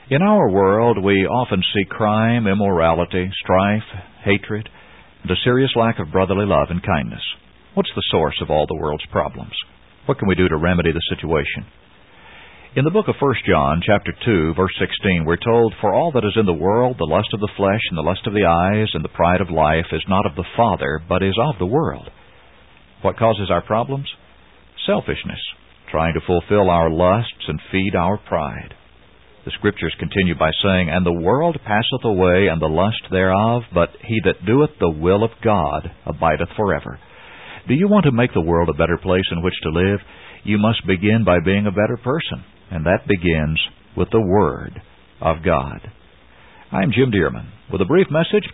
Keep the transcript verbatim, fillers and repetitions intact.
In our world, we often see crime, immorality, strife, hatred, and a serious lack of brotherly love and kindness. What's the source of all the world's problems? What can we do to remedy the situation? In the book of First John, chapter two, verse sixteen, we're told, "For all that is in the world, the lust of the flesh, and the lust of the eyes, and the pride of life, is not of the Father, but is of the world." What causes our problems? Selfishness, trying to fulfill our lusts and feed our pride. The Scriptures continue by saying, "And the world passeth away, and the lust thereof, but he that doeth the will of God abideth forever." Do you want to make the world a better place in which to live? You must begin by being a better person, and that begins with the Word of God. I'm Jim Dearman with a brief message